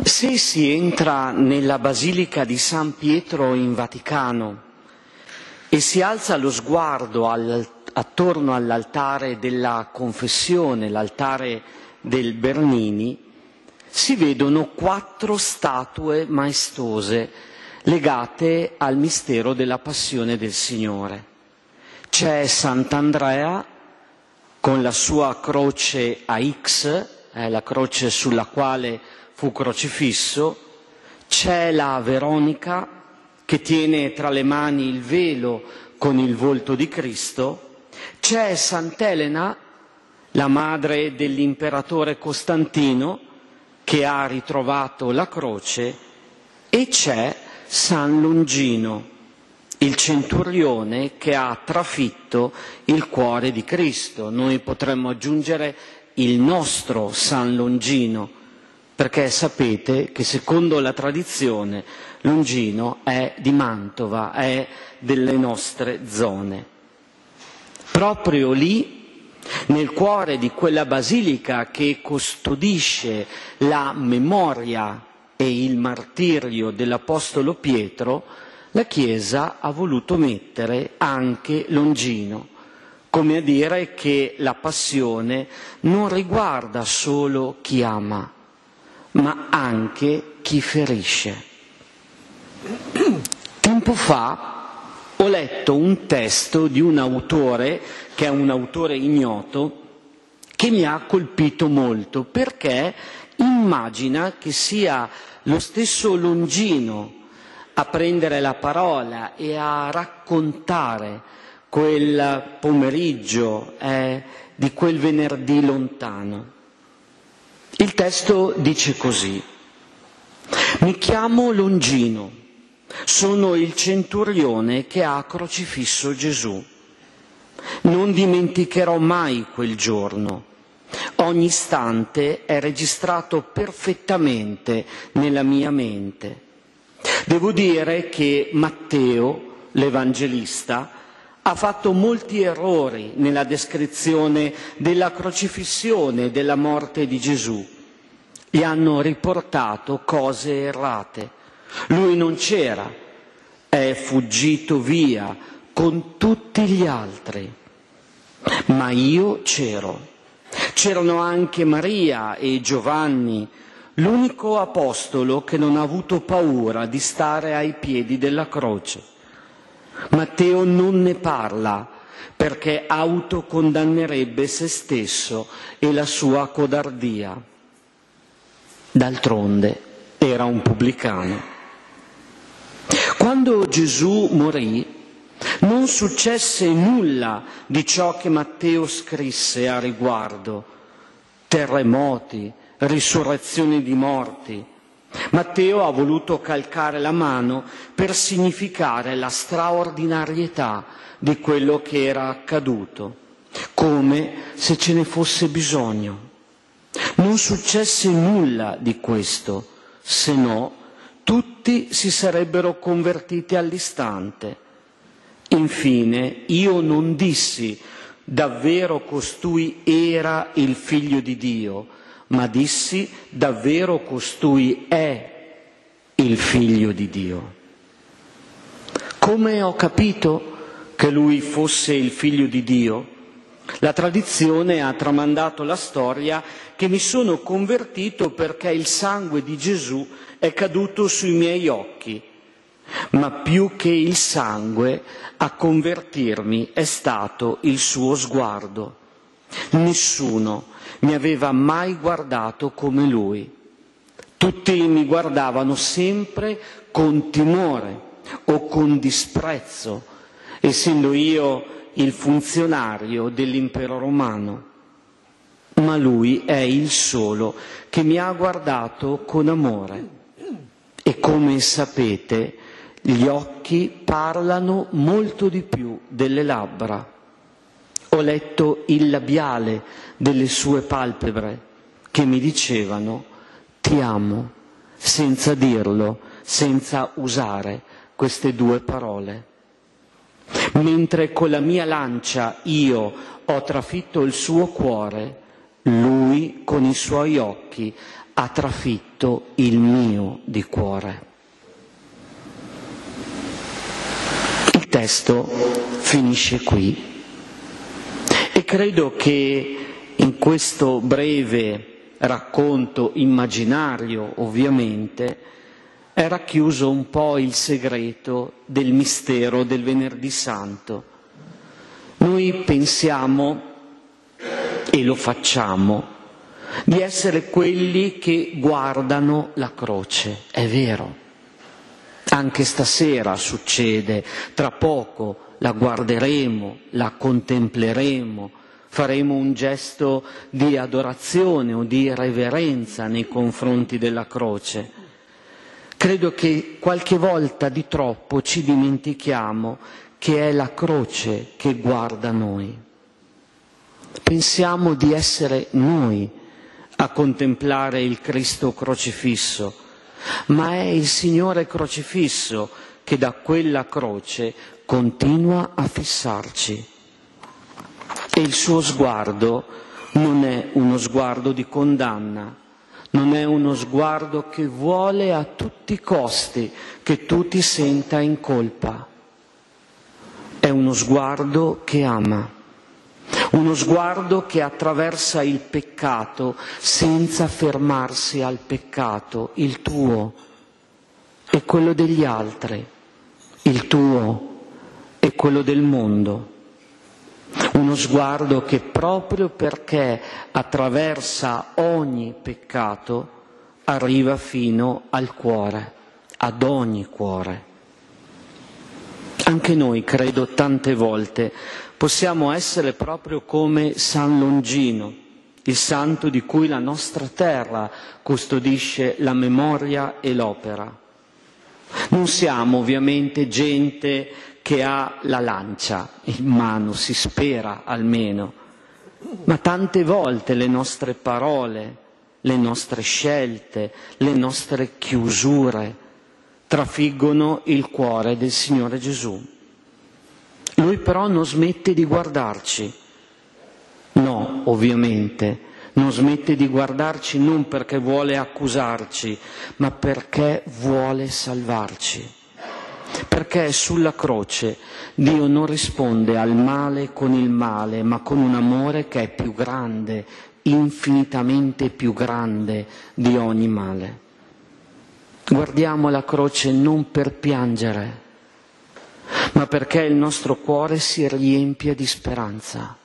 Se si entra nella Basilica di San Pietro in Vaticano e si alza lo sguardo attorno all'altare della Confessione, l'altare del Bernini, si vedono 4 statue maestose legate al mistero della Passione del Signore. C'è Sant'Andrea con la sua croce a X, la croce sulla quale fu crocifisso, c'è la Veronica che tiene tra le mani il velo con il volto di Cristo, c'è Sant'Elena, la madre dell'imperatore Costantino, che ha ritrovato la croce, e c'è San Longino, il centurione che ha trafitto il cuore di Cristo. Noi potremmo aggiungere il nostro San Longino, perché sapete che secondo la tradizione Longino è di Mantova, è delle nostre zone. Proprio lì, nel cuore di quella basilica che custodisce la memoria e il martirio dell'Apostolo Pietro, la Chiesa ha voluto mettere anche Longino, come a dire che la passione non riguarda solo chi ama, ma anche chi ferisce. Tempo fa ho letto un testo di un autore, che è un autore ignoto, che mi ha colpito molto, perché immagina che sia lo stesso Longino a prendere la parola e a raccontare quel pomeriggio di quel venerdì lontano. Il testo dice così: mi chiamo Longino, sono il centurione che ha crocifisso Gesù. Non dimenticherò mai quel giorno. Ogni istante è registrato perfettamente nella mia mente. Devo dire che Matteo, l'Evangelista, ha fatto molti errori nella descrizione della crocifissione e della morte di Gesù. Gli hanno riportato cose errate. Lui non c'era, è fuggito via con tutti gli altri. Ma io c'ero. C'erano anche Maria e Giovanni, l'unico apostolo che non ha avuto paura di stare ai piedi della croce. Matteo non ne parla perché autocondannerebbe se stesso e la sua codardia. D'altronde era un pubblicano. Quando Gesù morì, non successe nulla di ciò che Matteo scrisse a riguardo: terremoti, risurrezioni di morti. Matteo ha voluto calcare la mano per significare la straordinarietà di quello che era accaduto, come se ce ne fosse bisogno. Non successe nulla di questo, se no tutti si sarebbero convertiti all'istante. Infine, io non dissi davvero costui era il figlio di Dio, ma dissi davvero costui è il figlio di Dio. Come ho capito che lui fosse il figlio di Dio? La tradizione ha tramandato la storia che mi sono convertito perché il sangue di Gesù è caduto sui miei occhi. Ma più che il sangue, a convertirmi è stato il suo sguardo. Nessuno mi aveva mai guardato come lui. Tutti mi guardavano sempre con timore o con disprezzo, essendo io il funzionario dell'impero romano. Ma lui è il solo che mi ha guardato con amore. E come sapete, gli occhi parlano molto di più delle labbra. Ho letto il labiale delle sue palpebre che mi dicevano ti amo, senza dirlo, senza usare queste 2 parole. Mentre con la mia lancia io ho trafitto il suo cuore, lui con i suoi occhi ha trafitto il mio di cuore. Il testo finisce qui e credo che in questo breve racconto immaginario, ovviamente, è racchiuso un po' il segreto del mistero del Venerdì Santo. Noi pensiamo, e lo facciamo, di essere quelli che guardano la croce. È vero, anche stasera succede, tra poco la guarderemo, la contempleremo, faremo un gesto di adorazione o di reverenza nei confronti della croce. Credo che qualche volta di troppo ci dimentichiamo che è la croce che guarda noi. Pensiamo di essere noi a contemplare il Cristo crocifisso, ma è il Signore crocifisso che da quella croce continua a fissarci. E il suo sguardo non è uno sguardo di condanna, non è uno sguardo che vuole a tutti i costi che tu ti senta in colpa. È uno sguardo che ama, uno sguardo che attraversa il peccato senza fermarsi al peccato, il tuo e quello degli altri, il tuo e quello del mondo. Uno sguardo che proprio perché attraversa ogni peccato arriva fino al cuore, ad ogni cuore. Anche noi, credo, tante volte possiamo essere proprio come San Longino, il santo di cui la nostra terra custodisce la memoria e l'opera. Non siamo ovviamente gente che ha la lancia in mano, si spera almeno, ma tante volte le nostre parole, le nostre scelte, le nostre chiusure trafiggono il cuore del Signore Gesù. Lui però non smette di guardarci. No, ovviamente, non smette di guardarci non perché vuole accusarci, ma perché vuole salvarci. Perché sulla croce Dio non risponde al male con il male, ma con un amore che è più grande, infinitamente più grande di ogni male. Guardiamo la croce non per piangere, ma perché il nostro cuore si riempie di speranza.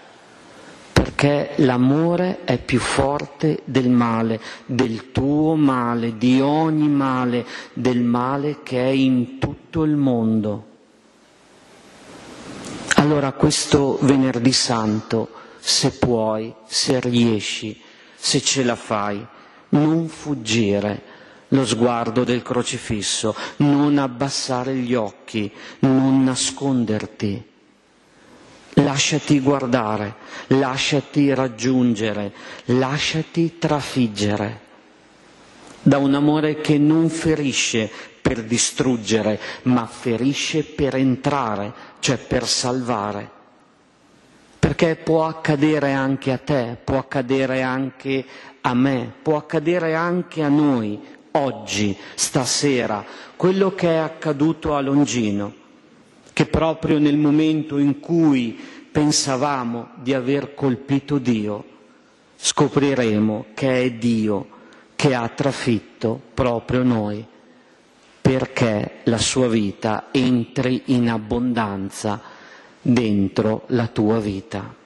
Perché l'amore è più forte del male, del tuo male, di ogni male, del male che è in tutto il mondo. Allora questo Venerdì Santo, se puoi, se riesci, se ce la fai, non fuggire lo sguardo del crocifisso, non abbassare gli occhi, non nasconderti. Lasciati guardare, lasciati raggiungere, lasciati trafiggere da un amore che non ferisce per distruggere, ma ferisce per entrare, cioè per salvare. Perché può accadere anche a te, può accadere anche a me, può accadere anche a noi, oggi, stasera, quello che è accaduto a Longino, che proprio nel momento in cui pensavamo di aver colpito Dio, scopriremo che è Dio che ha trafitto proprio noi, perché la sua vita entri in abbondanza dentro la tua vita.